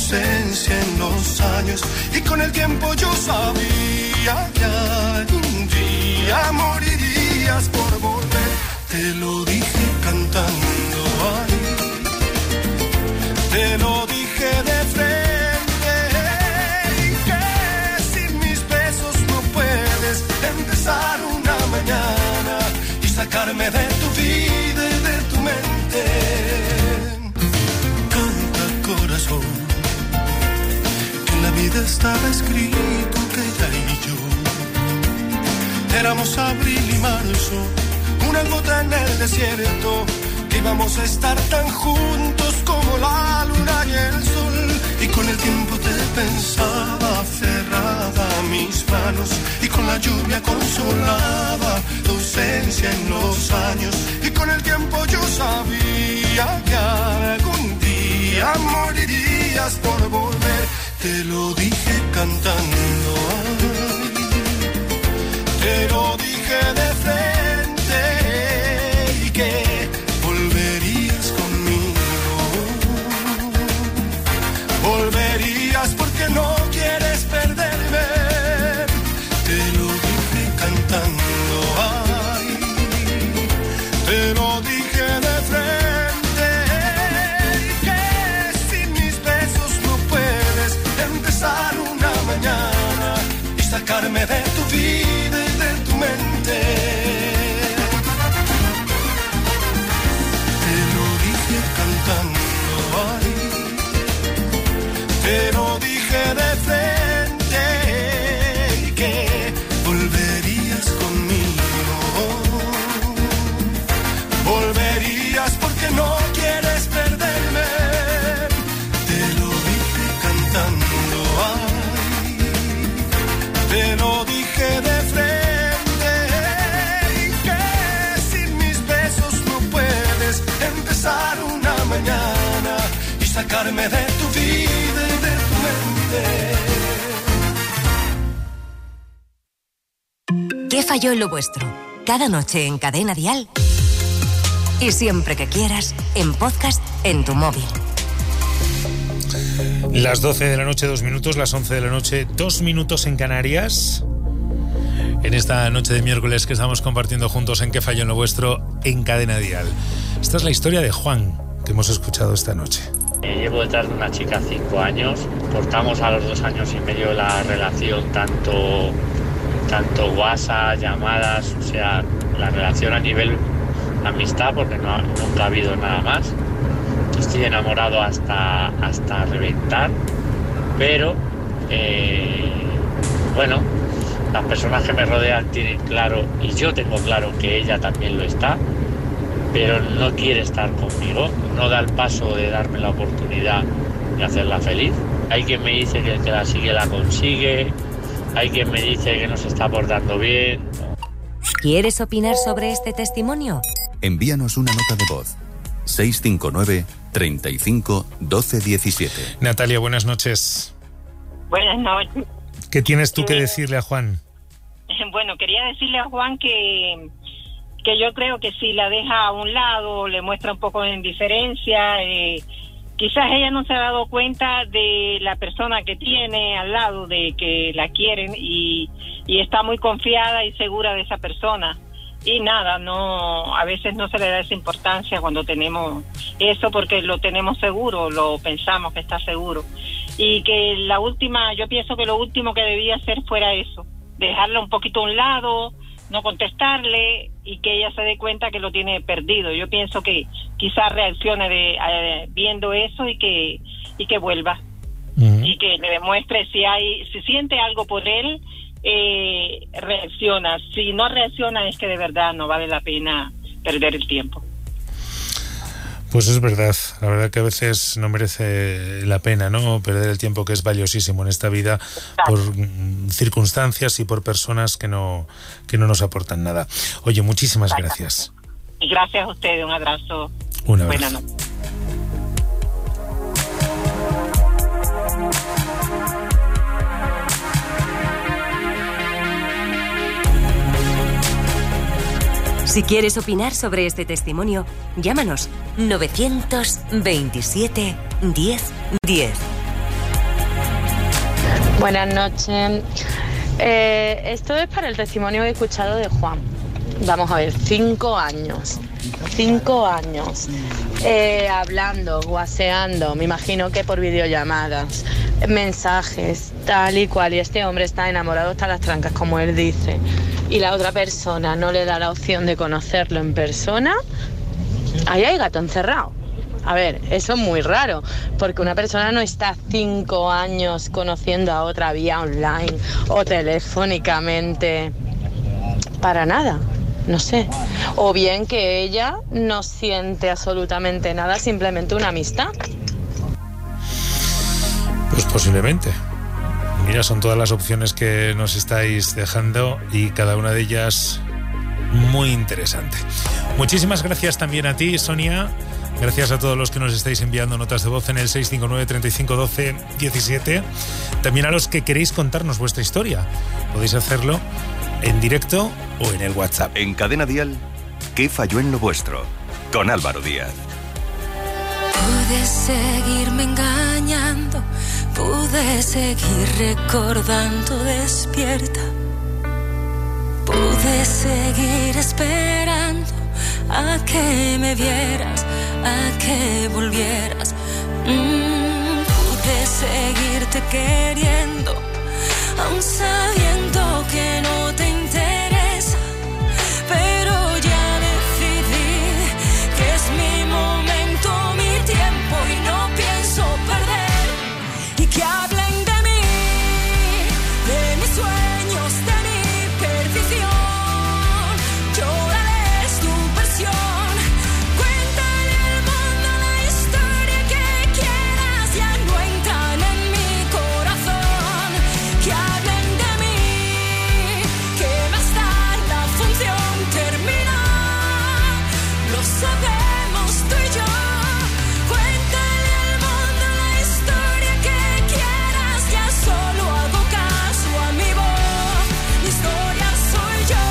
ausencia en los años. Y con el tiempo yo sabía que algún día morirías por volver. Te lo dije cantando ahí, te lo dije de frente, que sin mis besos no puedes empezar una mañana y sacarme de tu vida y de tu mente. Canta, corazón, que en la vida estaba escrito que ella y yo éramos abril y marzo, una gota en el desierto, que íbamos a estar tan juntos como la luna y el sol. Y con el tiempo te pensaba cerrada mis manos, y con la lluvia consolaba tu ausencia en los años. Y con el tiempo yo sabía que algún día morirías por volver. Te lo dije cantando, te lo dije de frente, y que volverías conmigo, volverías porque no quieres perderme. Te lo dije cantando, ay, te lo dije de frente, y que sin mis besos no puedes empezar una mañana y sacarme de tu vida y de tu mente. Te lo dije cantando ahí, te lo dije de frente, y que volverías conmigo, volverías porque no quieres perderme. Te lo dije cantando ahí, te lo dije de frente, y que sin mis besos no puedes empezar una mañana y sacarme de tu vida y de tu mente. ¿Qué falló en lo vuestro? Cada noche en Cadena Dial. Y siempre que quieras, en podcast en tu móvil. Las 12 de la noche, 2 minutos, las 11 de la noche, 2 minutos en Canarias. En esta noche de miércoles que estamos compartiendo juntos en ¿Qué falló en lo vuestro? En Cadena Dial. Esta es la historia de Juan, que hemos escuchado esta noche. Llevo detrás de una chica 5 años. Cortamos a los 2 años y medio la relación, tanto WhatsApp, llamadas, o sea, la relación a nivel amistad, porque nunca ha habido nada más. Estoy enamorado hasta reventar, pero bueno, las personas que me rodean tienen claro, y yo tengo claro que ella también lo está, pero no quiere estar conmigo, no da el paso de darme la oportunidad de hacerla feliz. Hay quien me dice que el que la sigue la consigue, hay quien me dice que no se está portando bien. ¿Quieres opinar sobre este testimonio? Envíanos una nota de voz. 659 35 12 17. Natalia, buenas noches. Buenas noches. ¿Qué tienes tú que decirle a Juan? Bueno, quería decirle a Juan que yo creo que si la deja a un lado, le muestra un poco de indiferencia, quizás ella no se ha dado cuenta de la persona que tiene al lado, de que la quieren y está muy confiada y segura de esa persona. Y nada, no, a veces no se le da esa importancia cuando tenemos eso, porque lo tenemos seguro, lo pensamos que está seguro. Y que yo pienso que lo último que debía hacer fuera eso, dejarla un poquito a un lado, no contestarle, y que ella se dé cuenta que lo tiene perdido. Yo pienso que quizás reaccione viendo eso y que vuelva. Uh-huh. Y que le demuestre si siente algo por él, reacciona. Si no reacciona, es que de verdad no vale la pena perder el tiempo. Pues es verdad, la verdad que a veces no merece la pena, ¿no?, perder el tiempo, que es valiosísimo en esta vida. Exacto. Por circunstancias y por personas que no nos aportan nada. Oye, muchísimas gracias. Y gracias a ustedes, un abrazo. Un abrazo. Buenas noches. Si quieres opinar sobre este testimonio, llámanos 927 10 10. Buenas noches. Esto es para el testimonio que he escuchado de Juan. Vamos a ver, 5 años. 5 años. Hablando, guaseando, me imagino que por videollamadas, mensajes, tal y cual. Y este hombre está enamorado hasta las trancas, como él dice. Y la otra persona no le da la opción de conocerlo en persona. Ahí hay gato encerrado. A ver, eso es muy raro, porque una persona no está 5 años conociendo a otra vía online o telefónicamente para nada, no sé. O bien que ella no siente absolutamente nada, simplemente una amistad. Pues posiblemente. Mira, son todas las opciones que nos estáis dejando y cada una de ellas muy interesante. Muchísimas gracias también a ti, Sonia. Gracias a todos los que nos estáis enviando notas de voz en el 659 35 12 17. También a los que queréis contarnos vuestra historia. Podéis hacerlo en directo o en el WhatsApp. En Cadena Dial, ¿qué falló en lo vuestro? Con Álvaro Díaz. Pude seguirme engañando, pude seguir recordando despierta. Pude seguir esperando a que me vieras, a que volvieras. Pude seguirte queriendo, aun sabiendo que no te interesa. Pero ya decidí que es mi momento, mi tiempo y no pienso perder. Y que hablen de mí, de mis sueños, de mi perdición. Lloraré tu versión. Cuéntale al mundo la historia que quieras, ya no entran en mi corazón. Que hablen de mí, que más tarde la función termina. Lo sabemos tú y yo. Cuéntale al mundo la historia que quieras, ya solo hago caso a mi voz. Mi historia soy yo.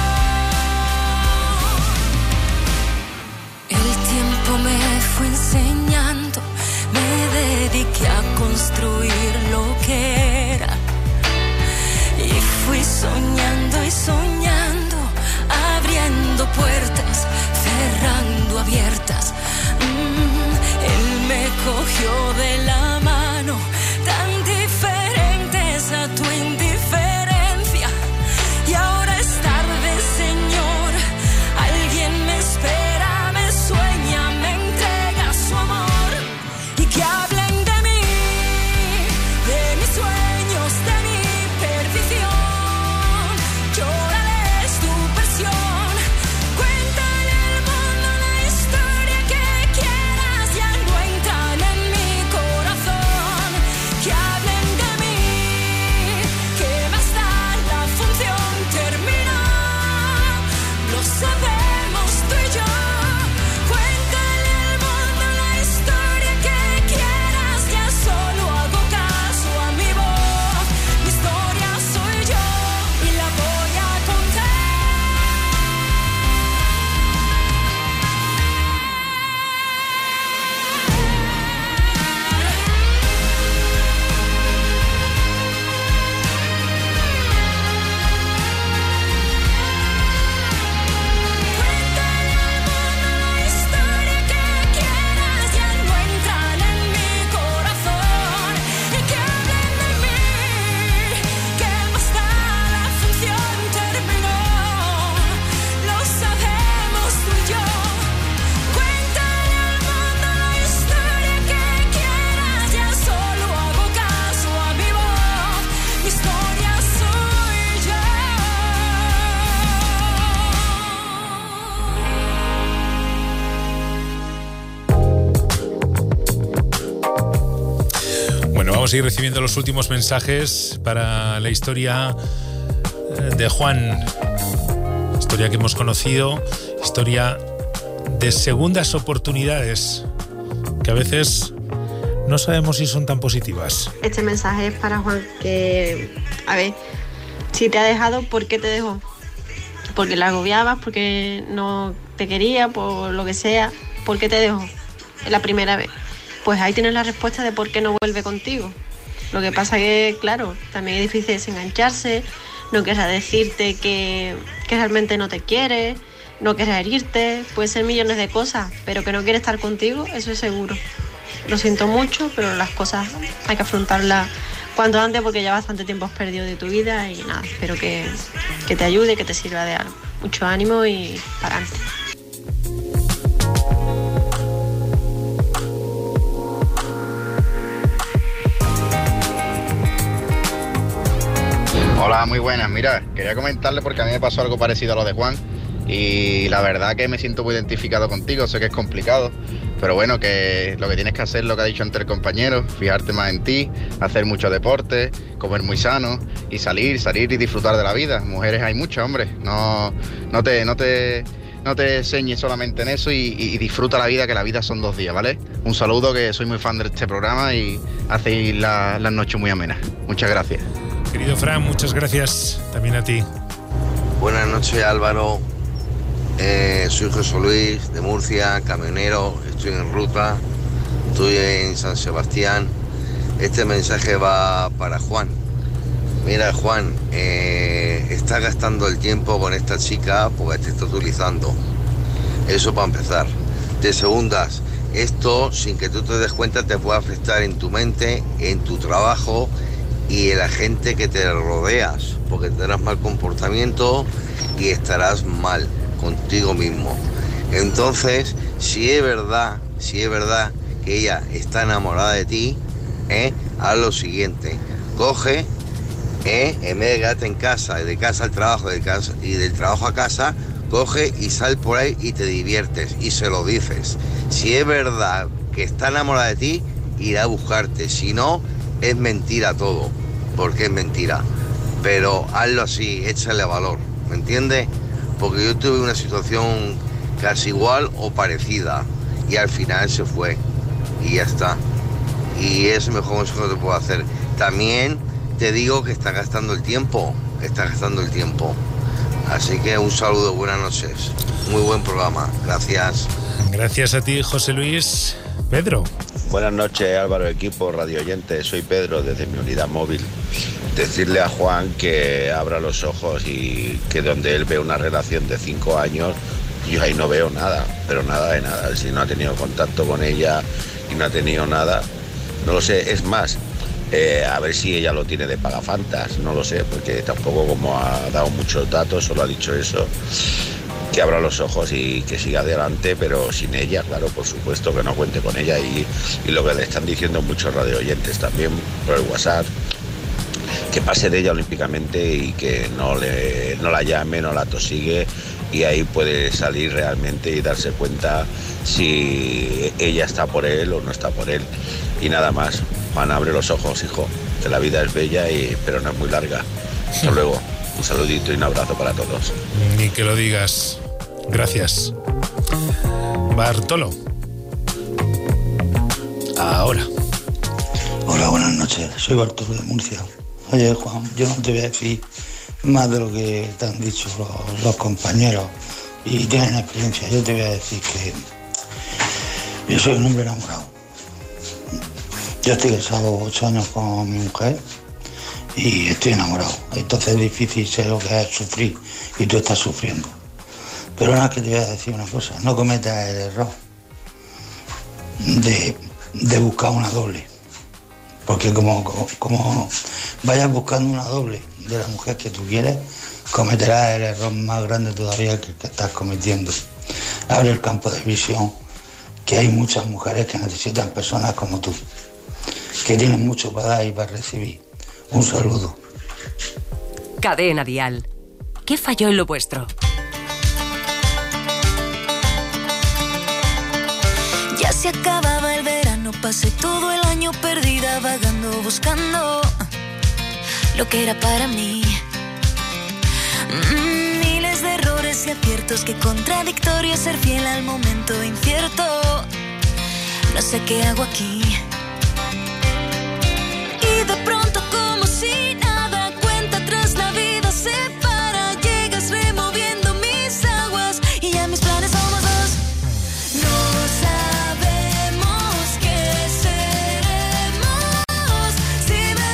El tiempo me fue enseñando, me dediqué a construir lo que era. Y fui soñando y soñando, abriendo puertas, cerrando abiertas. Él me cogió de la mano, tan diferentes a tu indiferencia. Y ahora es tarde, Señor, alguien me espera, me sueña, me entrega su amor. Y que hablen de mí, de mis sueños, de mi perdición. Lloraré tu versión. Cuéntale al mundo la historia que quieras, ya no entran en mi corazón. Que hablen de mí, que más tarde la función termina. Lo sabemos tú y yo. Cuéntale al mundo la historia que quieras, ya solo hago caso a mi voz. Mi historia soy yo y la voy a contar. Cuéntale al mundo la historia que quieras, ya no entran en mi corazón. Y que hablen de mí, que más tarde la función terminó. Lo sabemos tú y yo. Cuéntale al mundo la historia que quieras, ya solo hago caso a mi voz. Mi historia soy yo. Bueno, vamos a ir recibiendo los últimos mensajes para la historia de Juan. Historia que hemos conocido, historia de segundas oportunidades, que a veces no sabemos si son tan positivas. Este mensaje es para Juan, que, a ver, si te ha dejado, ¿por qué te dejó? Porque la agobiabas, porque no te quería, por lo que sea. ¿Por qué te dejó? Es la primera vez. Pues ahí tienes la respuesta de por qué no vuelve contigo. Lo que pasa que, claro, también es difícil desengancharse, no querrá decirte que realmente no te quiere, no querrá herirte, puede ser millones de cosas, pero que no quiere estar contigo, eso es seguro. Lo siento mucho, pero las cosas hay que afrontarlas cuanto antes porque ya bastante tiempo has perdido de tu vida y nada, espero que te ayude, que te sirva de algo. Mucho ánimo y para adelante. Hola, muy buenas. Mira, quería comentarle porque a mí me pasó algo parecido a lo de Juan y la verdad que me siento muy identificado contigo, sé que es complicado, pero bueno, que lo que tienes que hacer, lo que ha dicho antes el compañero, fijarte más en ti, hacer mucho deporte, comer muy sano y salir y disfrutar de la vida. Mujeres hay muchas, hombre, no te enseñes solamente en eso y disfruta la vida, que la vida son 2 días, ¿vale? Un saludo, que soy muy fan de este programa y hacéis las noches muy amenas. Muchas gracias. Querido Fran, muchas gracias también a ti. Buenas noches, Álvaro. Soy José Luis de Murcia, camionero, estoy en ruta, estoy en San Sebastián. Este mensaje va para Juan. Mira, Juan, estás gastando el tiempo con esta chica porque te está utilizando. Eso para empezar. De segundas, esto sin que tú te des cuenta te puede afectar en tu mente, en tu trabajo y en la gente que te rodeas, porque tendrás mal comportamiento y estarás mal contigo mismo. Entonces, si es verdad que ella está enamorada de ti, haz lo siguiente: coge, en vez de quedarte en casa, de casa al trabajo, y del trabajo a casa, coge y sal por ahí y te diviertes y se lo dices. Si es verdad que está enamorada de ti, irá a buscarte. Si no, es mentira todo, porque es mentira. Pero hazlo así, échale valor, ¿me entiendes? Porque yo tuve una situación casi igual o parecida y al final se fue y ya está. Y es el mejor consejo que te puedo hacer. También te digo que está gastando el tiempo. Así que un saludo, buenas noches. Muy buen programa, gracias. Gracias a ti, José Luis. Pedro. Buenas noches, Álvaro, equipo, radio oyente. Soy Pedro desde mi unidad móvil. Decirle a Juan que abra los ojos y que donde él ve una relación de 5 años, yo ahí no veo nada, pero nada de nada. Si no ha tenido contacto con ella y no ha tenido nada, no lo sé. Es más, a ver si ella lo tiene de pagafantas, no lo sé, porque tampoco, como ha dado muchos datos, solo ha dicho eso. Que abra los ojos y que siga adelante, pero sin ella, claro, por supuesto, que no cuente con ella. Y lo que le están diciendo muchos radio oyentes también por el WhatsApp, que pase de ella olímpicamente y que no la llame, no la tosigue, y ahí puede salir realmente y darse cuenta si ella está por él o no está por él. Y nada más. Juan, abre los ojos, hijo, que la vida es bella, pero no es muy larga. Hasta luego. Un saludito y un abrazo para todos. Ni que lo digas. Gracias. Bartolo. Ahora. Hola, buenas noches. Soy Bartolo de Murcia. Oye, Juan, yo no te voy a decir más de lo que te han dicho los compañeros y tienen experiencia. Yo te voy a decir que yo soy un hombre enamorado. Yo estoy casado 8 años con mi mujer y estoy enamorado. Entonces es difícil ser lo que es sufrir y tú estás sufriendo. Pero nada, que te voy a decir una cosa: no cometas el error de buscar una doble. Porque como vayas buscando una doble de la mujer que tú quieres, cometerás el error más grande todavía que el que estás cometiendo. Abre el campo de visión, que hay muchas mujeres que necesitan personas como tú, que tienen mucho para dar y para recibir. Un saludo. Cadena Dial. ¿Qué falló en lo vuestro? Ya se acababa el verano, pasé todo el año perdida vagando, buscando lo que era para mí. Miles de errores y aciertos, que contradictorio ser fiel al momento incierto. No sé qué hago aquí. Y de pronto, como si nada, cuenta atrás, la vida se para. Llegas removiendo mis aguas y ya mis planes somos dos. No sabemos qué seremos. Si me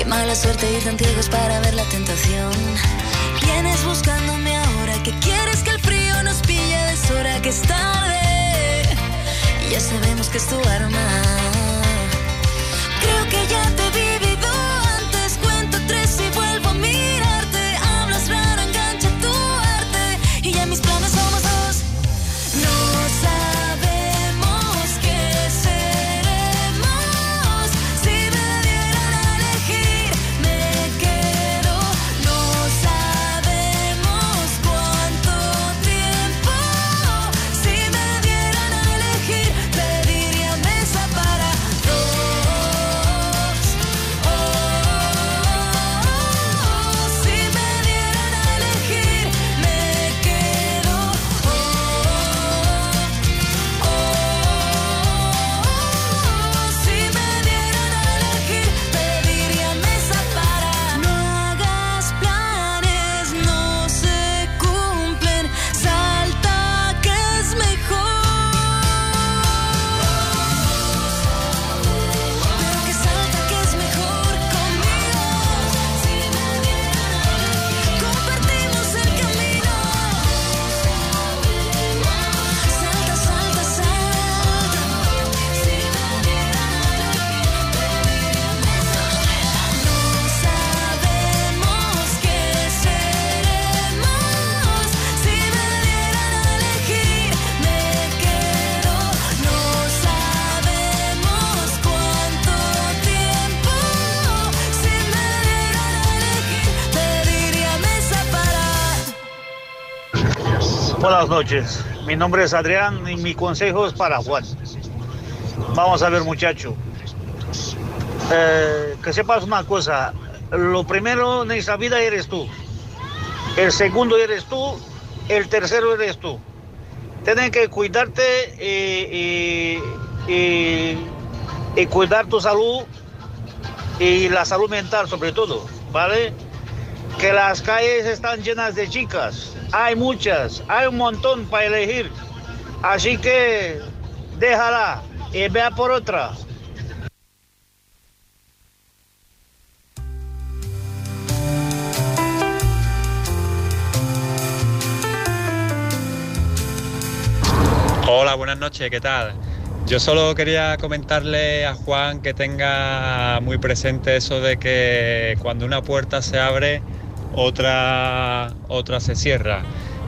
mala suerte ir tan ciegos para ver la tentación. Vienes buscándome ahora, que quieres que el frío nos pille a deshora, que es tarde. Y ya sabemos que es tu arma. Creo que ya te he vivido antes, cuento 3 y vuelvo a mirarte. Hablas raro, engancha tu arte y ya mis planes somos dos. No sabemos qué seremos. Si me dieran a elegir, me quedo. No sabemos cuánto tiempo. Si me dieran a elegir, pediría mesa para dos. Si me dieran a elegir, me quedo. Si me dieran a elegir, pediría mesa para. No hagas planes, no se cumplen. Salta que es mejor. Pero que salta que es mejor conmigo. Si me dieran a elegir, compartimos el camino. Salta, salta, salta. Si me dieran a elegir, pediría mesa. No sabemos qué seremos. Si me dieran a elegir, me quedo. No sabemos cuánto tiempo. Si me dieran a elegir, pediría mesa para. Buenas noches, mi nombre es Adrián y mi consejo es para Juan. Vamos a ver, muchacho, que sepas una cosa, lo primero en esta vida eres tú, el segundo eres tú, el tercero eres tú. Tienes que cuidarte y cuidar tu salud y la salud mental sobre todo, ¿vale? Que las calles están llenas de chicas, hay muchas, hay un montón para elegir, así que déjala y vea por otra. Hola, buenas noches, ¿qué tal? Yo solo quería comentarle a Juan que tenga muy presente eso de que cuando una puerta se abre, otra se cierra.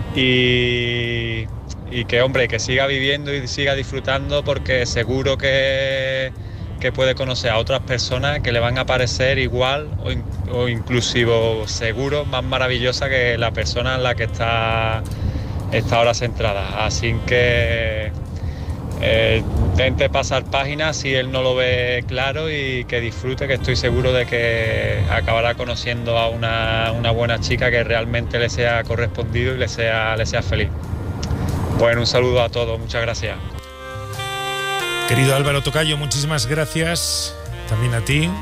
Y que, hombre, que siga viviendo y siga disfrutando, porque seguro que puede conocer a otras personas que le van a parecer igual o inclusive seguro más maravillosa que la persona en la que está ahora centrada. Así que intente pasar páginas si él no lo ve claro y que disfrute, que estoy seguro de que acabará conociendo a una buena chica que realmente le sea correspondido y le sea feliz. Bueno, un saludo a todos, muchas gracias. Querido Álvaro Tocayo, muchísimas gracias. También a ti.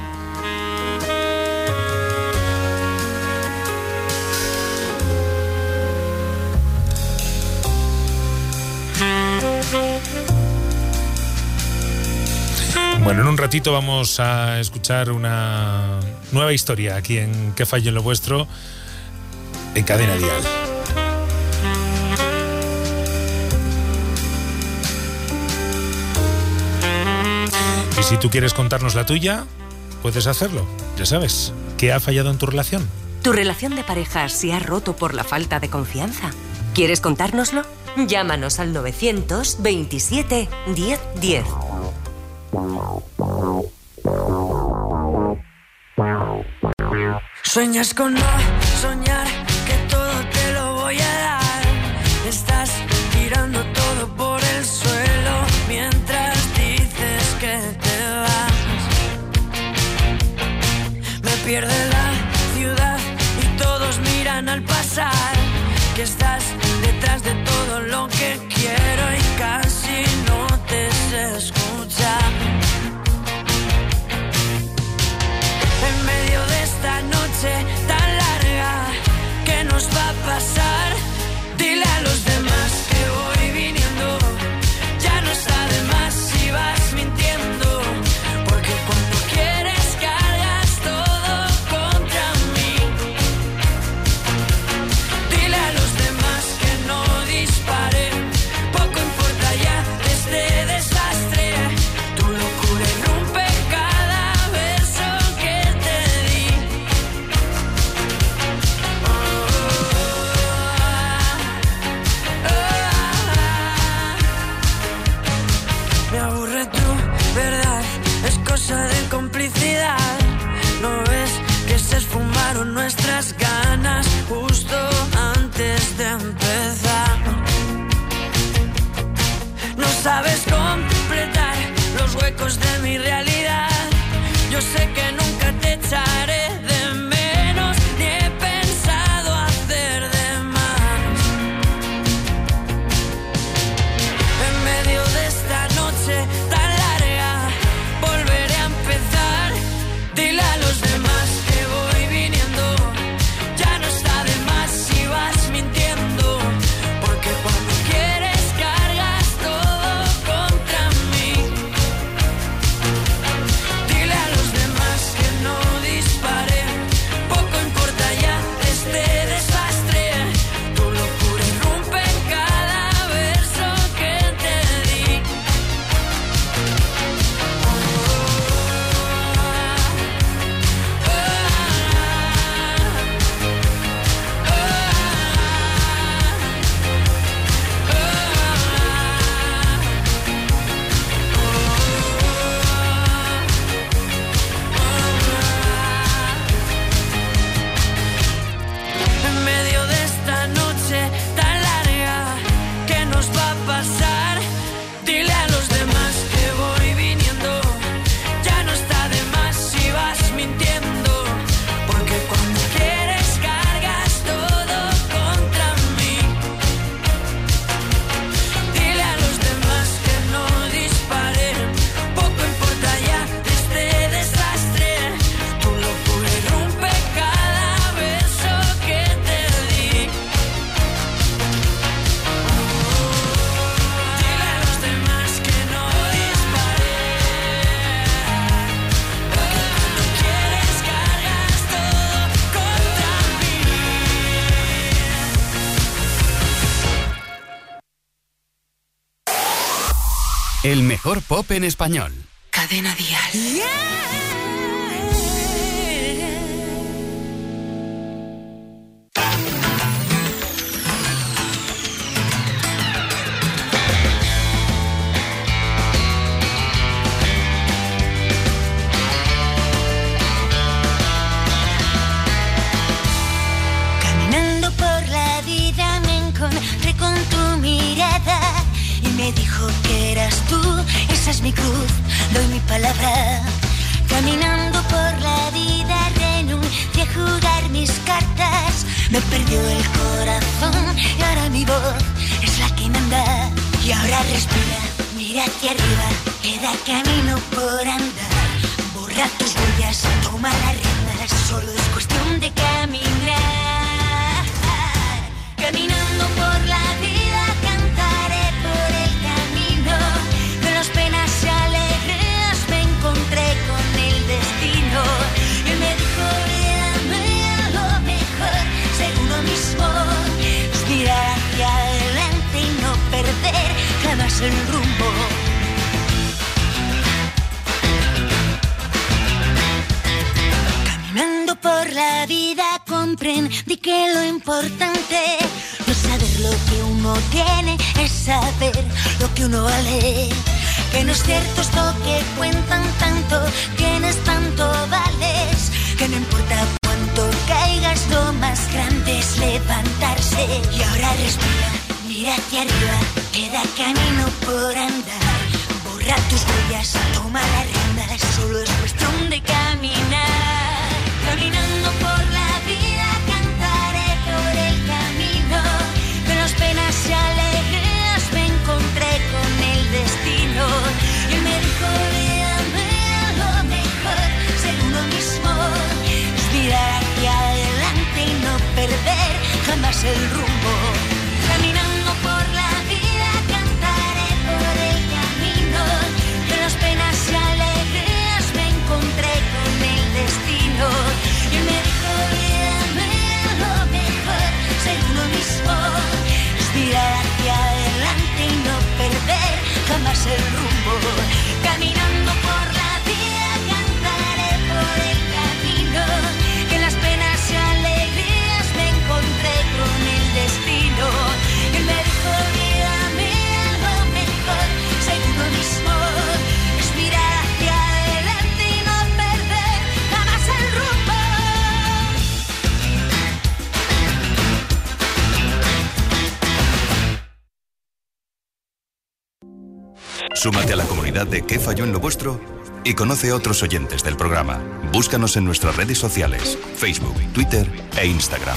Bueno, en un ratito vamos a escuchar una nueva historia aquí en ¿Qué fallo en lo vuestro? En Cadena Dial. Y si tú quieres contarnos la tuya, puedes hacerlo. Ya sabes, ¿qué ha fallado en tu relación? ¿Tu relación de pareja se ha roto por la falta de confianza? ¿Quieres contárnoslo? Llámanos al 927 1010. Sueñas con no soñar, que todo te lo voy a dar. Estás tirando todo por el suelo mientras dices que te vas. Me pierde la ciudad y todos miran al pasar, que estás detrás de todo lo que quiero y casi no te sé escuchar. En medio de esta noche tan larga, ¿qué nos va a pasar? Dile a los demás que voy viniendo, ya no está de más si vas mintiendo, porque cuando quieres cargas todo El mejor pop en español. Cadena Dial. Caminando por la vida me encontré con tu mirada y me dijo que eras tú, esa es mi cruz, doy mi palabra. Caminando por la vida renuncié a jugar mis cartas, me perdió el corazón y ahora mi voz es la que manda. Y ahora respira, mira hacia arriba, queda camino por andar. Borra tus huellas, toma las riendas, solo es cuestión de caminar. Caminando por la vida cantaré por el camino, de las penas y alegrías me encontré con el destino. Y me dijo, véame a lo mejor, ser uno mismo, es mirar hacia adelante y no perder jamás el rumbo. Caminando por la vida comprendí que lo importante no es saber lo que uno tiene, es saber lo que uno vale. Que no es cierto esto que cuentan tanto, tienes tanto vales. Que no importa cuánto caigas, lo más grande es levantarse. Y ahora respira, mira hacia arriba, queda camino por andar. Borra tus huellas, toma las riendas, solo es cuestión de caminar. Caminando por la vida cantaré por el camino, de las penas y alegrías me encontré con el destino. Y él me dijo, véame a lo mejor, ser uno mismo, es mirar hacia adelante y no perder jamás el rumbo. Caminando por la vida cantaré por el camino, de las penas y alegrías me encontré con el destino. Y él me dijo, véame a lo mejor, ser uno mismo, es mirar hacia adelante y no perder jamás el rumbo. Caminando por la vida cantaré por el camino, que en las penas y alegrías me encontré con el destino. Y él me dijo, véame a lo mejor, ser uno mismo, es mirar hacia adelante y no perder jamás el rumbo. Súmate a la comunidad de ¿Qué falló en lo vuestro? Y conoce a otros oyentes del programa. Búscanos en nuestras redes sociales, Facebook, Twitter e Instagram.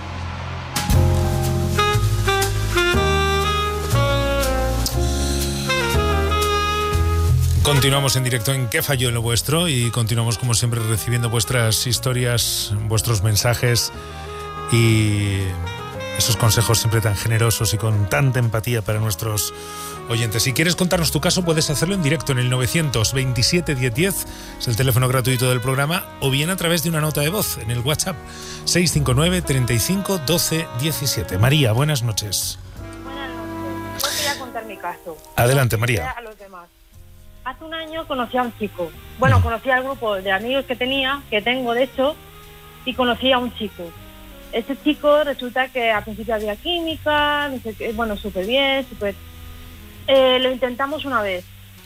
Continuamos en directo en ¿Qué falló en lo vuestro? Y continuamos como siempre recibiendo vuestras historias, vuestros mensajes y esos consejos siempre tan generosos y con tanta empatía para nuestros oyentes. Si quieres contarnos tu caso, puedes hacerlo en directo en el 927 1010, es el teléfono gratuito del programa, o bien a través de una nota de voz en el WhatsApp 659 35 12 17. María, buenas noches. Buenas noches. Hoy voy a contar mi caso. Adelante, María. A los demás. Hace un año conocí a un chico. Bueno, conocí al grupo de amigos que tengo de hecho, y conocí a un chico. Ese chico resulta que al principio había química, no sé qué, bueno, súper bien, súper... lo intentamos una vez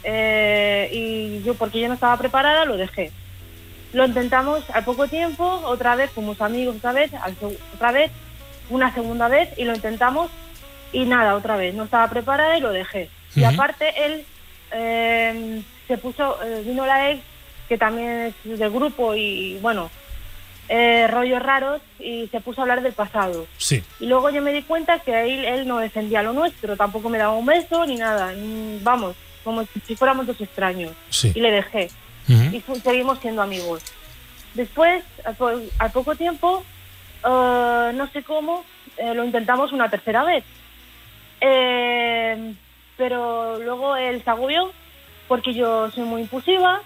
y yo, porque yo no estaba preparada, lo dejé. Lo intentamos al poco tiempo, otra vez, como amigos, otra vez, una segunda vez, y lo intentamos y nada, otra vez, no estaba preparada y lo dejé. Y aparte él se puso, vino la ex, que también es del grupo y bueno, rollos raros, y se puso a hablar del pasado. Sí. Y luego yo me di cuenta que él no defendía lo nuestro, tampoco me daba un beso ni nada, vamos, como si fuéramos dos extraños. Sí. Y le dejé. Y seguimos siendo amigos. Después, al poco tiempo, no sé cómo, lo intentamos una tercera vez. Pero luego él se agobió porque yo soy muy impulsiva.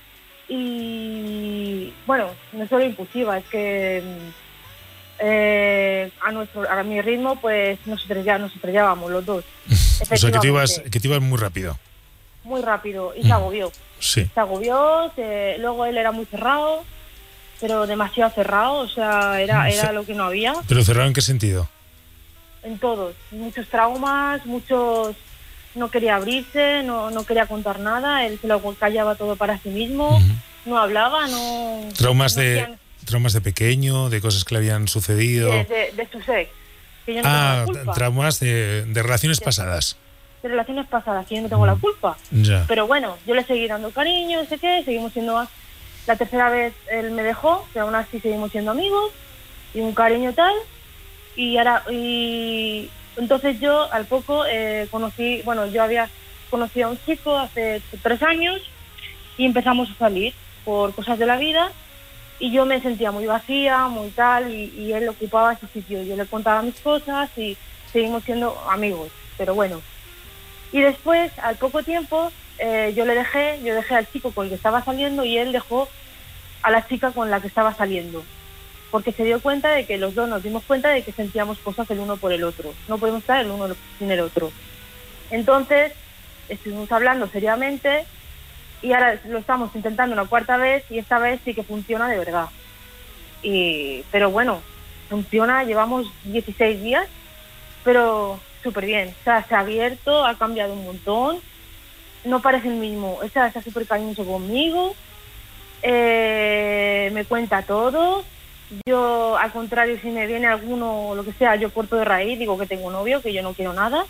Y bueno, no solo impulsiva, es que a mi ritmo pues nos estrellábamos los dos. O sea, que te ibas muy rápido. muy rápido y se agobió. Sí. Se agobió, luego él era muy cerrado, pero demasiado cerrado, o sea, era lo que no había. ¿Pero cerrado en qué sentido? En todos, muchos traumas, no quería abrirse, no quería contar nada, él se lo callaba todo para sí mismo, no hablaba, Traumas de pequeño, de cosas que le habían sucedido. De su ex, que yo no tengo la culpa. Traumas de relaciones pasadas. De relaciones pasadas, que yo no tengo la culpa. Ya. Pero bueno, yo le seguí dando cariño, no sé qué, seguimos siendo... La tercera vez él me dejó, pero aún así seguimos siendo amigos, y un cariño tal, y entonces yo al poco yo había conocido a un chico hace 3 años, y empezamos a salir por cosas de la vida, y yo me sentía muy vacía, muy tal, y él ocupaba ese sitio, yo le contaba mis cosas, y seguimos siendo amigos, pero bueno. Y después, al poco tiempo, yo dejé al chico con el que estaba saliendo y él dejó a la chica con la que estaba saliendo. Porque se dio cuenta de que los dos nos dimos cuenta de que sentíamos cosas el uno por el otro. No podemos estar el uno sin el otro. Entonces, estuvimos hablando seriamente y ahora lo estamos intentando una 4ª vez y esta vez sí que funciona de verdad. Pero bueno, funciona, llevamos 16 días, pero súper bien. O sea, se ha abierto, ha cambiado un montón. No parece el mismo, está súper cariñoso conmigo, me cuenta todo. Yo, al contrario, si me viene alguno o lo que sea, yo corto de raíz, digo que tengo novio, que yo no quiero nada.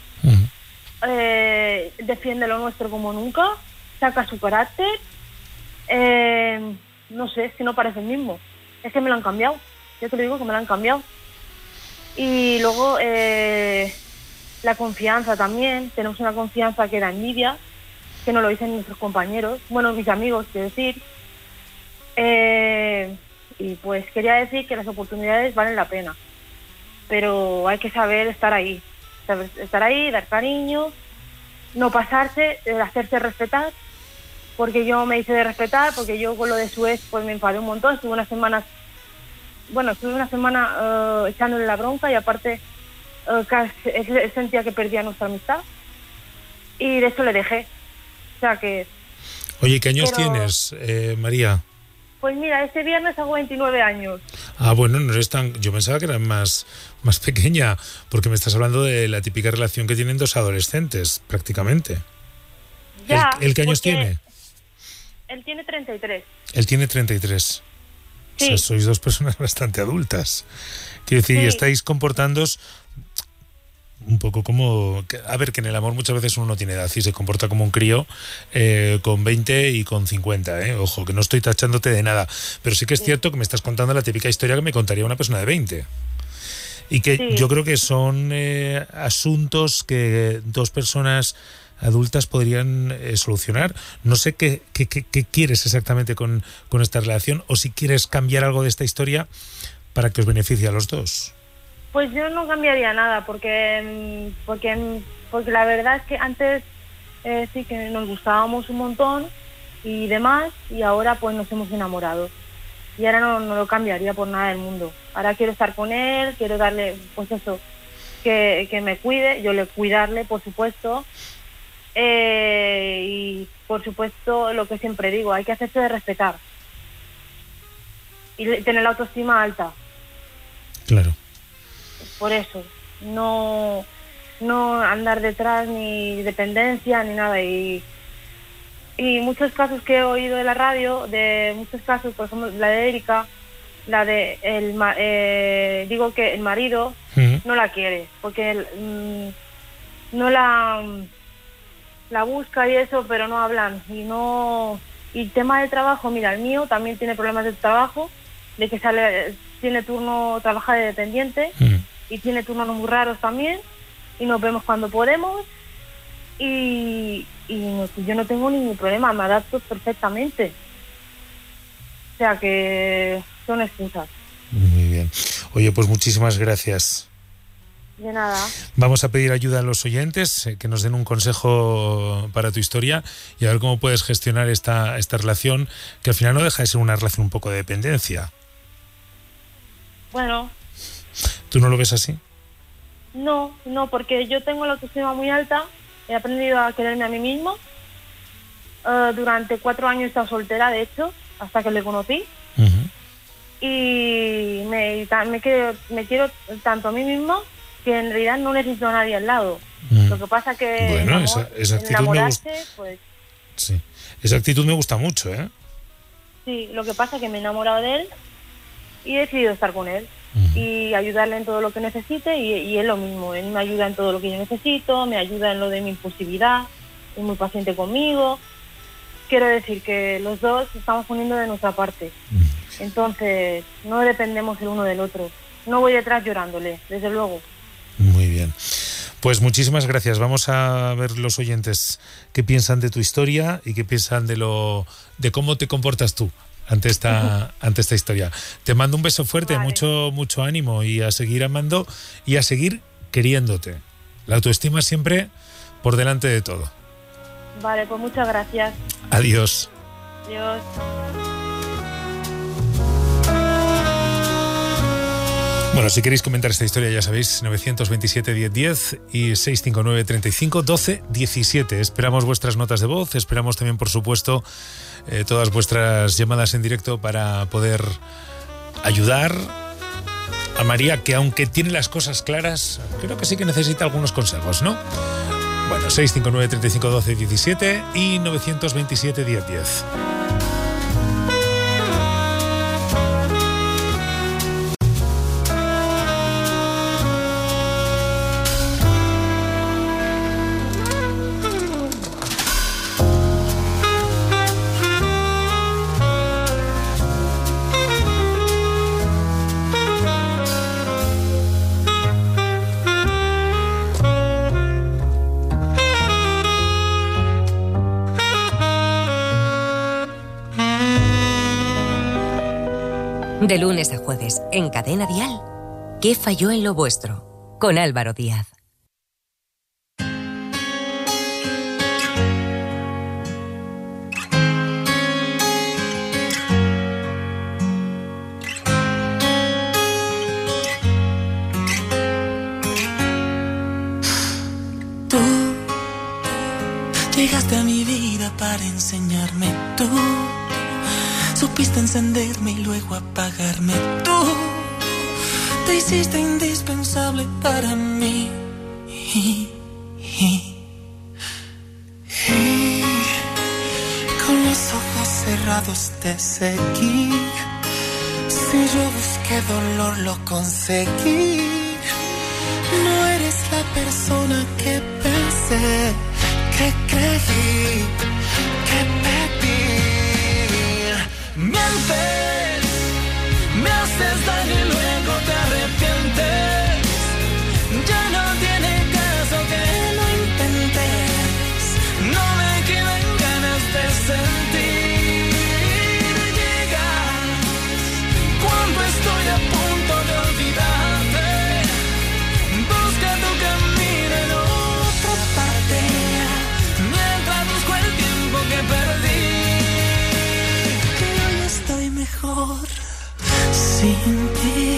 Defiende lo nuestro como nunca, saca su carácter. No sé, es que no parece el mismo, es que me lo han cambiado, yo te lo digo que me lo han cambiado. Y luego la confianza también, tenemos una confianza que da envidia, que no lo dicen nuestros compañeros, bueno, mis amigos, quiero decir. Y pues quería decir que las oportunidades valen la pena, pero hay que saber estar ahí, dar cariño, no pasarse, hacerse respetar, porque yo me hice de respetar, porque yo con lo de su ex pues me enfadé un montón, estuve una semana echándole la bronca y aparte sentía que perdía nuestra amistad y de eso le dejé. O sea que... Oye, ¿qué años tienes, María? Pues mira, este viernes hago 29 años. Bueno, no eres tan... Yo pensaba que eras más pequeña, porque me estás hablando de la típica relación que tienen 2 adolescentes, prácticamente. Ya, ¿El qué años tiene? Él tiene 33. Él tiene 33. Sí. O sea, sois 2 personas bastante adultas. Quiero decir, y estáis comportándoos un poco como... A ver, que en el amor muchas veces uno no tiene edad y se comporta como un crío con 20 y con 50, Ojo, que no estoy tachándote de nada, pero sí que es cierto que me estás contando la típica historia que me contaría una persona de 20. Y que yo creo que son asuntos que 2 personas adultas podrían solucionar. No sé qué quieres exactamente con esta relación, o si quieres cambiar algo de esta historia para que os beneficie a los 2. Pues yo no cambiaría nada, porque la verdad es que antes sí que nos gustábamos un montón y demás, y ahora pues nos hemos enamorado. Y ahora no lo cambiaría por nada del mundo. Ahora quiero estar con él, quiero darle, pues eso, que me cuide, yo le cuidarle, por supuesto. Y por supuesto, lo que siempre digo, hay que hacerse de respetar. Y tener la autoestima alta. Claro. Por eso, no andar detrás ni dependencia ni nada. Y muchos casos que he oído de la radio, de muchos casos, por ejemplo la de Erika, digo que el marido no la quiere, porque no la busca y eso, pero no hablan. Y tema de trabajo, mira, el mío también tiene problemas de trabajo, de que tiene turno, trabaja de dependiente, y tiene turnos muy raros también, y nos vemos cuando podemos, y yo no tengo ningún problema, me adapto perfectamente. O sea que son excusas. Muy bien. Oye, pues muchísimas gracias. De nada. Vamos a pedir ayuda a los oyentes, que nos den un consejo para tu historia y a ver cómo puedes gestionar esta relación, que al final no deja de ser una relación un poco de dependencia. Bueno. ¿Tú no lo ves así? No, porque yo tengo la autoestima muy alta, he aprendido a quererme a mí mismo Durante 4 años he estado soltera, de hecho, hasta que le conocí. Y me quiero tanto a mí mismo que en realidad no necesito a nadie al lado. Lo que pasa que bueno, esa actitud enamorarse, me gusta. pues Sí, esa actitud me gusta mucho, ¿eh? sí, lo que pasa que me he enamorado de él y he decidido estar con él y ayudarle en todo lo que necesite y es lo mismo, él me ayuda en todo lo que yo necesito, me ayuda en lo de mi impulsividad, es muy paciente conmigo. Quiero decir que los dos estamos poniendo de nuestra parte. Entonces, no dependemos el uno del otro. No voy detrás llorándole, desde luego. Muy bien. Pues muchísimas gracias. Vamos a ver los oyentes qué piensan de tu historia y qué piensan de cómo te comportas tú ante esta historia. Te mando un beso fuerte, vale. mucho ánimo y a seguir amando y a seguir queriéndote. La autoestima siempre por delante de todo. Vale, pues muchas gracias. Adiós. Adiós. Bueno, si queréis comentar esta historia ya sabéis, 927-1010 y 659-35-12-17. Esperamos vuestras notas de voz, esperamos también, por supuesto, todas vuestras llamadas en directo para poder ayudar a María, que aunque tiene las cosas claras, creo que sí que necesita algunos consejos, ¿no? Bueno, 659-35-12-17 y 927-1010. De lunes a jueves, en Cadena Dial, ¿qué falló en lo vuestro? Con Álvaro Díaz. Tú llegaste a mi vida para enseñarme. Tú supiste encenderme y luego apagarme. Tú te hiciste indispensable para mí. Y con los ojos cerrados te seguí. Si yo busqué dolor, lo conseguí. No eres la persona que pensé, que creí, que pedí. Mientes, me haces daño y luego te arrepientes. Ya no tiene caso que lo intentes. No me quedan ganas de sentir. Llegas cuando estoy a punto de olvidarte. Busca tu camino en otra parte, mientras busco el tiempo que perdí. Mejor sin ti.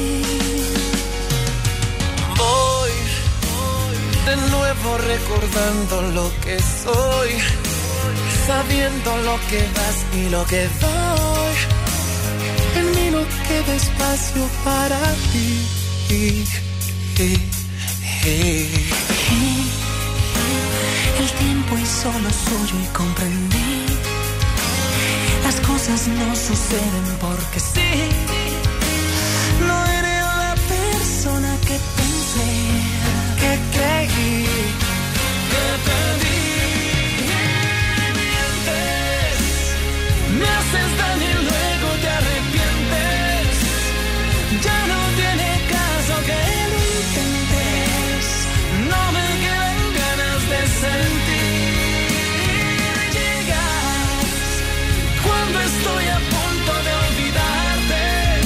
Voy de nuevo recordando lo que soy, sabiendo lo que das y lo que doy. En mí no queda espacio para ti. El tiempo hizo lo suyo y comprendí. Las cosas no suceden porque sí. No eres la persona que pensé, que creí, que pedí. Mientes, me haces daño y luego te arrepientes. Ya no tiene caso que lo intentes. No me quedan ganas de sentir. Estoy a punto de olvidarte.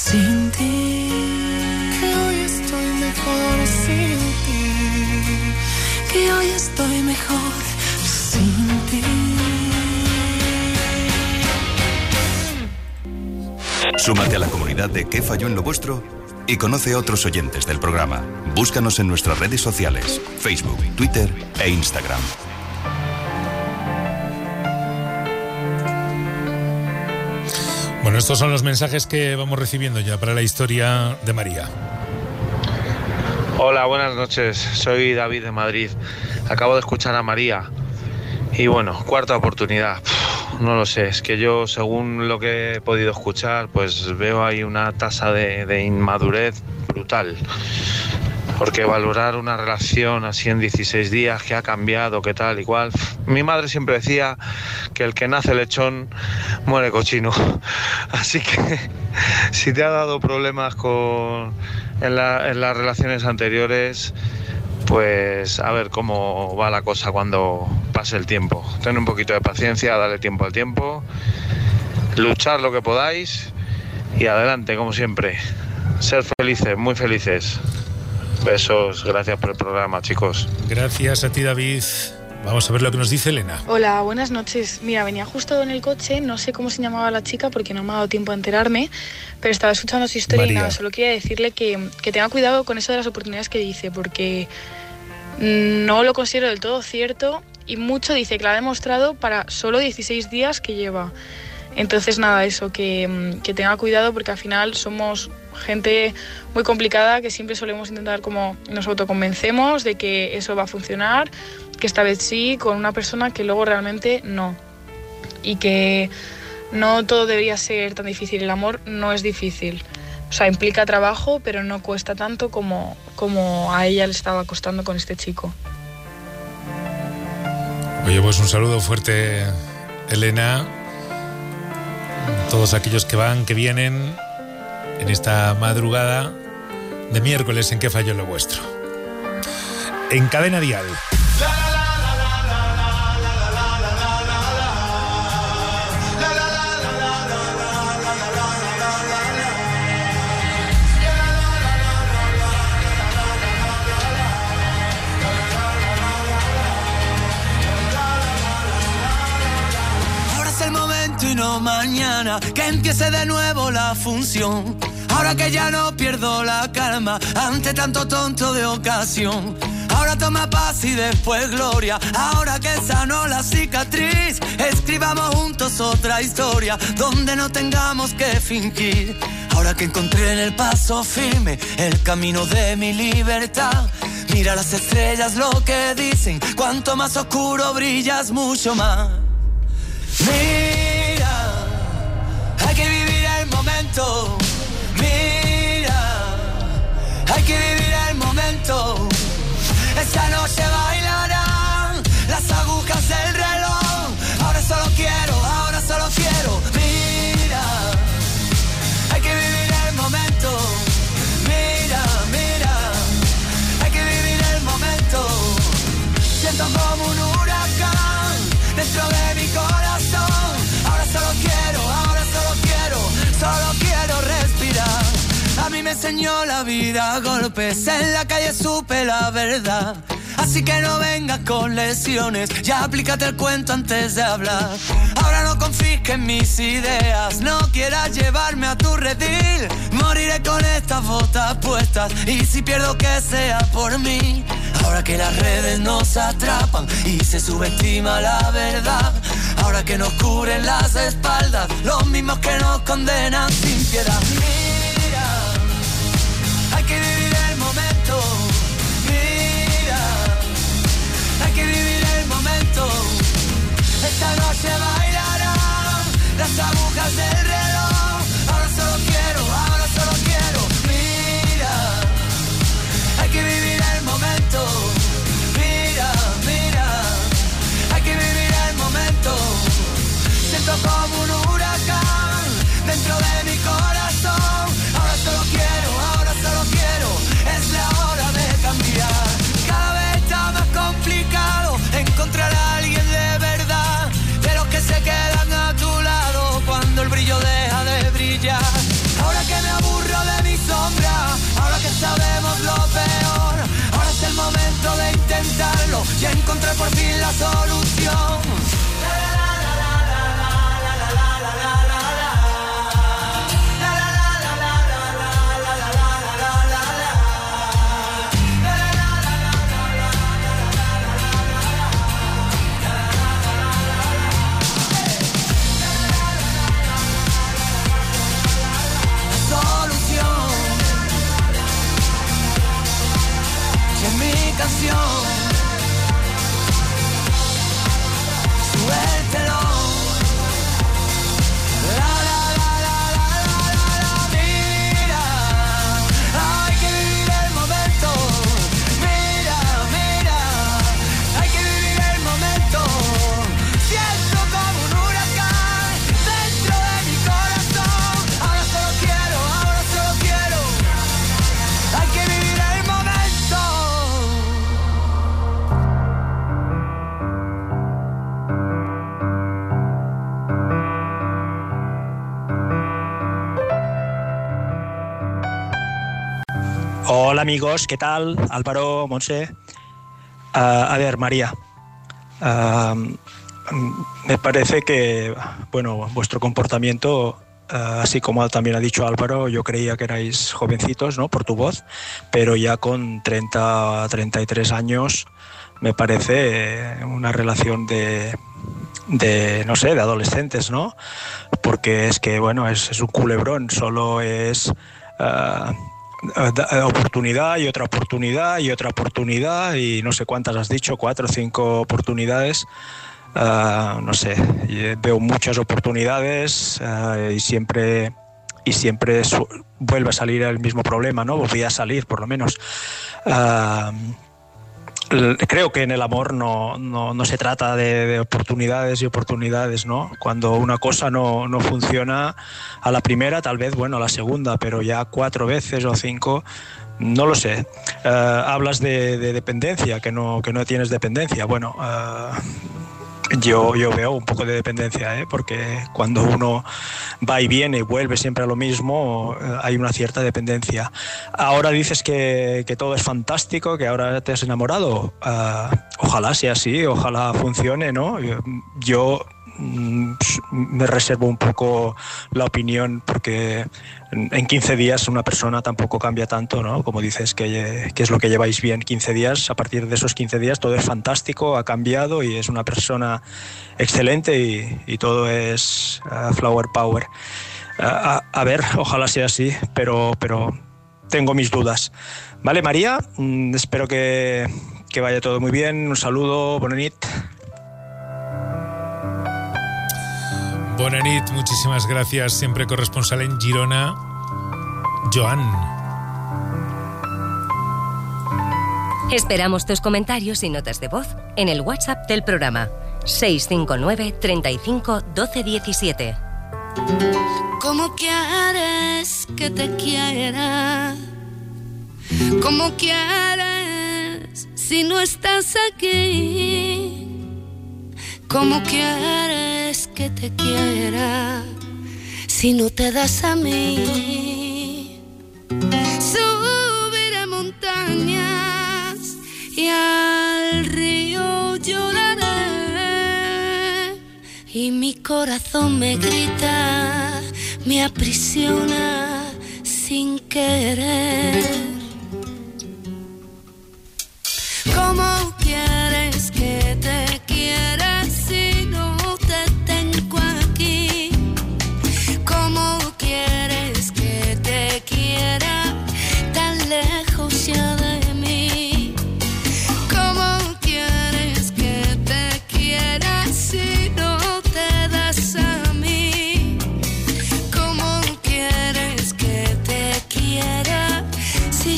sin ti, que hoy estoy mejor sin ti, que hoy estoy mejor sin ti. Súmate a la comunidad de ¿Qué falló en lo vuestro? Y conoce a otros oyentes del programa. Búscanos en nuestras redes sociales, Facebook, Twitter e Instagram. Bueno, estos son los mensajes que vamos recibiendo ya para la historia de María. Hola, buenas noches. Soy David de Madrid. Acabo de escuchar a María. Y bueno, cuarta oportunidad. No lo sé, es que yo, según lo que he podido escuchar, pues veo ahí una tasa de inmadurez brutal. Porque valorar una relación así en 16 días, que ha cambiado, que tal y cual. Mi madre siempre decía que el que nace lechón muere cochino. Así que si te ha dado problemas en las relaciones anteriores, pues a ver cómo va la cosa cuando pase el tiempo. Ten un poquito de paciencia, dale tiempo al tiempo, luchar lo que podáis y adelante, como siempre. Ser felices, muy felices. Besos, gracias por el programa, chicos. Gracias a ti, David. Vamos a ver lo que nos dice Elena. Hola, buenas noches. Mira, venía justo en el coche, no sé cómo se llamaba la chica porque no me ha dado tiempo a enterarme, pero estaba escuchando su historia. María. Y nada, solo quería decirle que tenga cuidado con eso de las oportunidades que dice, porque no lo considero del todo cierto y mucho dice que la ha demostrado para solo 16 días que lleva. Entonces nada, eso, que tenga cuidado porque al final somos gente muy complicada que siempre solemos intentar, como nos autoconvencemos de que eso va a funcionar, que esta vez sí, con una persona que luego realmente no. Y que no todo debería ser tan difícil. El amor no es difícil. O sea, implica trabajo, pero no cuesta tanto como a ella le estaba costando con este chico. Oye, pues un saludo fuerte, Elena. Todos aquellos que van, que vienen en esta madrugada de miércoles en ¿Qué falló en lo vuestro? En Cadena Dial. Y no mañana, que empiece de nuevo la función. Ahora que ya no pierdo la calma ante tanto tonto de ocasión. Ahora toma paz y después gloria. Ahora que sanó la cicatriz, escribamos juntos otra historia donde no tengamos que fingir. Ahora que encontré en el paso firme el camino de mi libertad. Mira las estrellas lo que dicen, cuanto más oscuro brillas mucho más. Mira, hay que vivir el momento. Mira, hay que vivir el momento. Esta noche bailarán las agujas del reloj. Ahora solo quiero. Mira, hay que vivir el momento. Mira, hay que vivir el momento. Siento como un huracán dentro de mi corazón. Ahora solo quiero respirar. A mí me enseñó la vida a golpes, en la calle supe la verdad. Así que no vengas con lesiones, ya aplícate el cuento antes de hablar. Ahora no confisques en mis ideas, no quieras llevarme a tu redil. Moriré con estas botas puestas y si pierdo que sea por mí. Ahora que las redes nos atrapan y se subestima la verdad. Ahora que nos cubren las espaldas los mismos que nos condenan sin piedad. Mira, hay que vivir el momento. Mira, hay que vivir el momento. Esta noche bailarán las agujas del reloj. Ahora solo quiero. Mira, hay que vivir el momento. Mira, hay que vivir el momento. Siento como un huracán dentro de mi corazón. ya encontré por fin la solución. Canción, suéltelo. La la la la la la la la. Mira, hay que vivir el momento. Mira, mira, hay que vivir el momento. Siento como un huracán dentro de mi corazón. Ahora solo quiero, hay que vivir el momento. Hola amigos, ¿qué tal? Álvaro, Monse. A ver, María, me parece que, bueno, vuestro comportamiento, así como también ha dicho Álvaro, yo creía que erais jovencitos, ¿no? Por tu voz, pero ya con 33 años me parece una relación de no sé, de adolescentes, ¿no? Porque es que, bueno, es un culebrón, solo es oportunidad y otra oportunidad y otra oportunidad y no sé cuántas has dicho, 4 o 5 oportunidades. No sé, veo muchas oportunidades y siempre vuelve a salir el mismo problema, ¿no? Volvía a salir, por lo menos. Creo que en el amor no se trata de oportunidades y oportunidades, ¿no? Cuando una cosa no funciona a la primera, tal vez, bueno, a la segunda, pero ya 4 veces o 5, no lo sé. Hablas de dependencia, que no tienes dependencia. Bueno, yo veo un poco de dependencia, porque cuando uno va y viene y vuelve siempre a lo mismo, hay una cierta dependencia. Ahora dices que todo es fantástico, que ahora te has enamorado. Ojalá sea así, ojalá funcione, ¿no? Yo me reservo un poco la opinión porque en 15 días una persona tampoco cambia tanto, ¿no? Como dices que es lo que lleváis bien, 15 días, a partir de esos 15 días todo es fantástico, ha cambiado y es una persona excelente y todo es flower power. A ver, ojalá sea así, pero tengo mis dudas. Vale, María, espero que vaya todo muy bien, un saludo, bona nit. Bona nit, muchísimas gracias. Siempre corresponsal en Girona, Joan. Esperamos tus comentarios y notas de voz en el WhatsApp del programa 659 35 12 17. ¿Cómo quieres que te quiera? ¿Cómo quieres si no estás aquí? ¿Cómo quieres que te quiera si no te das a mí? Subiré montañas y al río lloraré y mi corazón me grita, me aprisiona sin querer. ¿Cómo quieres que te quiera si no te tengo aquí? ¿Cómo quieres que te quiera tan lejos ya de mí? ¿Cómo quieres que te quiera si no te das a mí? ¿Cómo quieres que te quiera si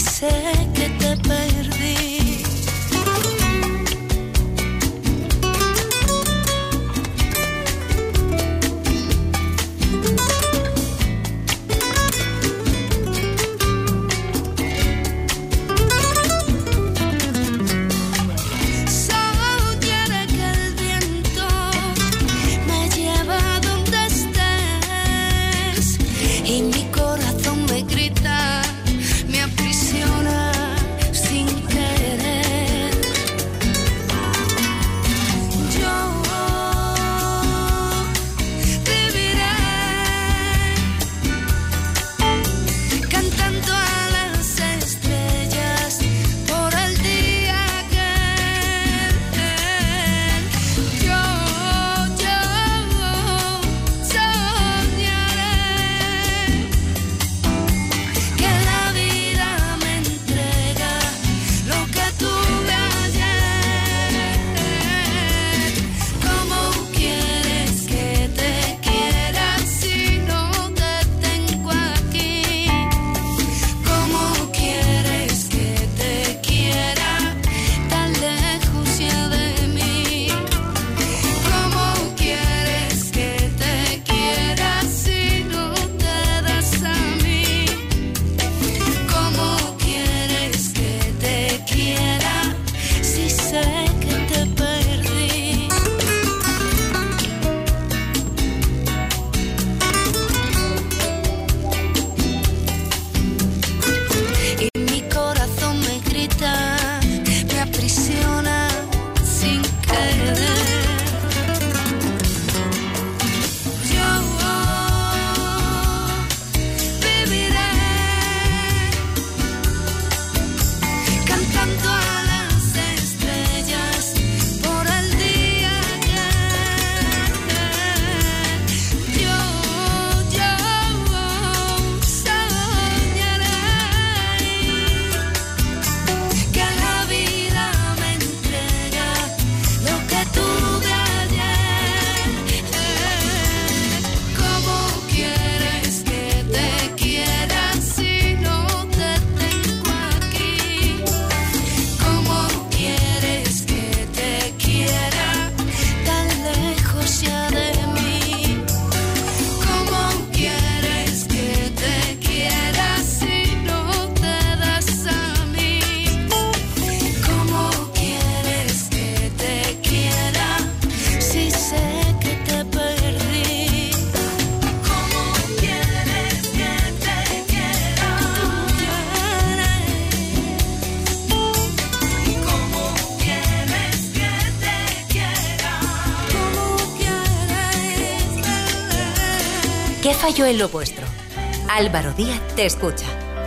falló en lo vuestro? Álvaro Díaz te escucha.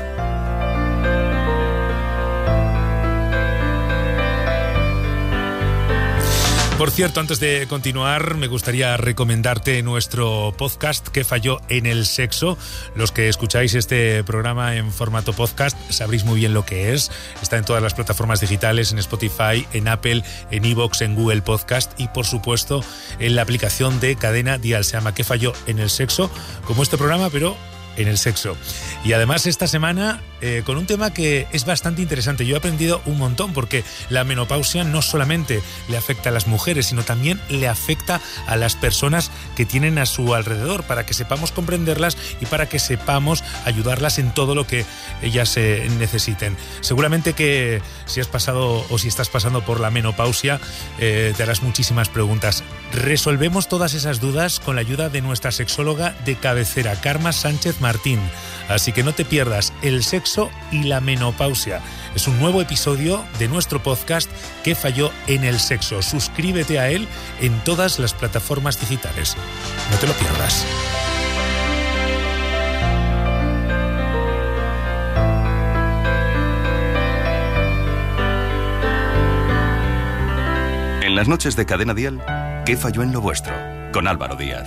Por cierto, antes de continuar, me gustaría recomendarte nuestro podcast ¿Qué falló en el sexo? Los que escucháis este programa en formato podcast sabréis muy bien lo que es. Está en todas las plataformas digitales, en Spotify, en Apple, en iVoox, en Google Podcast y, por supuesto, en la aplicación de Cadena Dial. Se llama ¿Qué falló en el sexo? Como este programa, pero en el sexo. Y además esta semana con un tema que es bastante interesante. Yo he aprendido un montón porque la menopausia no solamente le afecta a las mujeres, sino también le afecta a las personas que tienen a su alrededor, para que sepamos comprenderlas y para que sepamos ayudarlas en todo lo que ellas necesiten. Seguramente que si has pasado o si estás pasando por la menopausia te harás muchísimas preguntas. Resolvemos todas esas dudas con la ayuda de nuestra sexóloga de cabecera, Carma Sánchez Martín. Así que no te pierdas El sexo y la menopausia. Es un nuevo episodio de nuestro podcast ¿Qué falló en el sexo? Suscríbete a él en todas las plataformas digitales. No te lo pierdas. En las noches de Cadena Dial, ¿Qué falló en lo vuestro? Con Álvaro Díaz.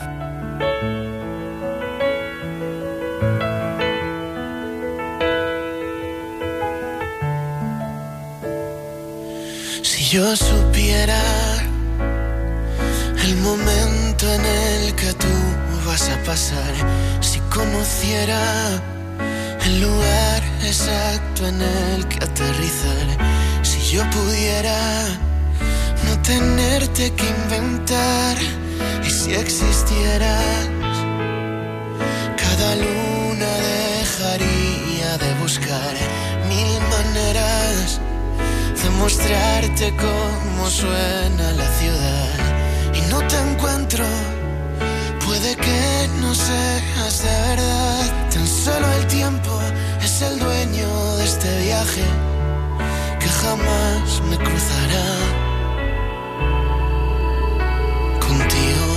Si yo supiera el momento en el que tú vas a pasar, si conociera el lugar exacto en el que aterrizar, si yo pudiera no tenerte que inventar, y si existieras, cada luna dejaría de buscar mil maneras de mostrarte cómo suena la ciudad. Y no te encuentro, puede que no seas de verdad. Tan solo el tiempo es el dueño de este viaje que jamás me cruzará contigo.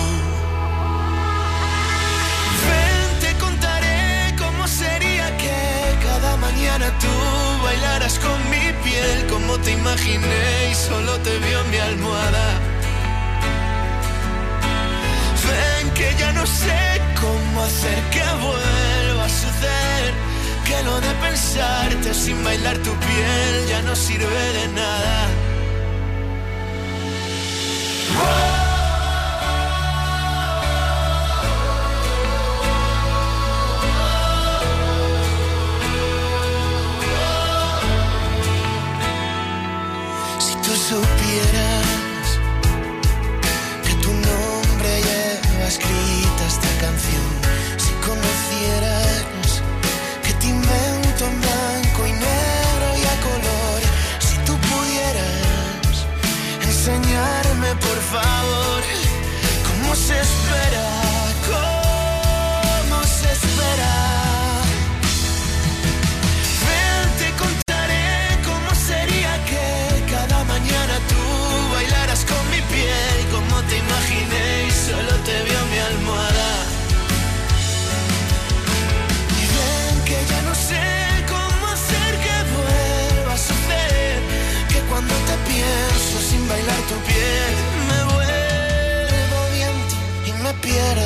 Ven, te contaré cómo sería que cada mañana tú bailaras con mi piel, como te imaginé y solo te vio mi almohada. Ven, que ya no sé cómo hacer que vuelva a suceder, que lo de pensarte sin bailar tu piel ya no sirve de nada. Supieras que tu nombre lleva escrita esta canción, si conocieras que te invento en blanco y negro y a color, si tú pudieras enseñarme por favor cómo se espera, cómo se espera. Tú bailarás con mi piel, como te imaginé y solo te vio mi almohada. Y ven que ya no sé cómo hacer que vuelva a suceder, que cuando te pienso sin bailar tu piel me vuelvo viento y me pierdo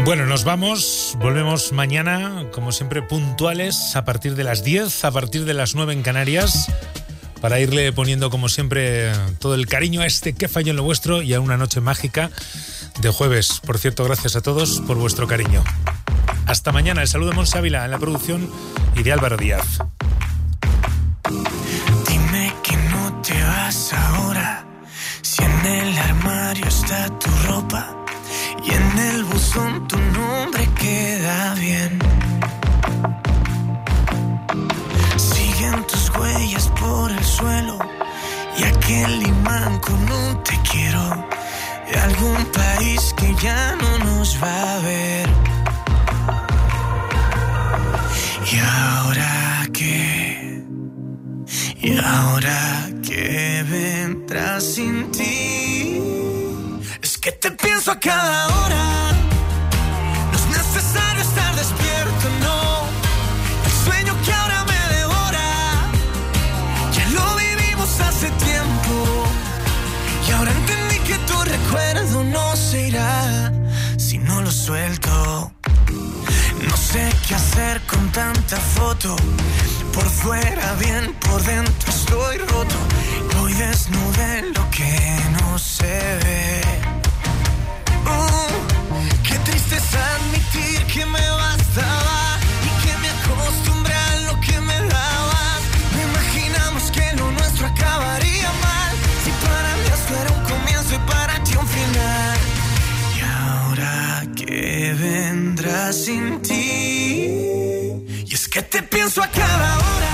Bueno, nos vamos, volvemos mañana, como siempre, puntuales, a partir de las 10, a partir de las 9 en Canarias, para irle poniendo, como siempre, todo el cariño a este Que Falló en lo Vuestro y a una noche mágica de jueves. Por cierto, gracias a todos por vuestro cariño. Hasta mañana. El saludo de Monse Ávila en la producción y de Álvaro Díaz. Dime que no te vas ahora, si en el armario está tu ropa y en el buzón tu nombre queda bien. Siguen tus huellas por el suelo y aquel imán con un te quiero de algún país que ya no nos va a ver. ¿Y ahora qué? ¿Y ahora qué vendrá sin ti? Es que te pienso a cada hora. No es necesario estar despierto, no. El sueño que ahora me devora ya lo vivimos hace tiempo. Y ahora entendí que tu recuerdo no se irá si no lo suelto. No sé qué hacer con tanta foto. Por fuera bien, por dentro estoy roto. Voy desnudo en lo que no se ve. Qué triste es admitir que me bastaba y que me acostumbré a lo que me dabas. No imaginamos que lo nuestro acabaría mal. Si para mí esto era un comienzo y para ti un final. Y ahora que vendrá sin ti. Y es que te pienso a cada hora.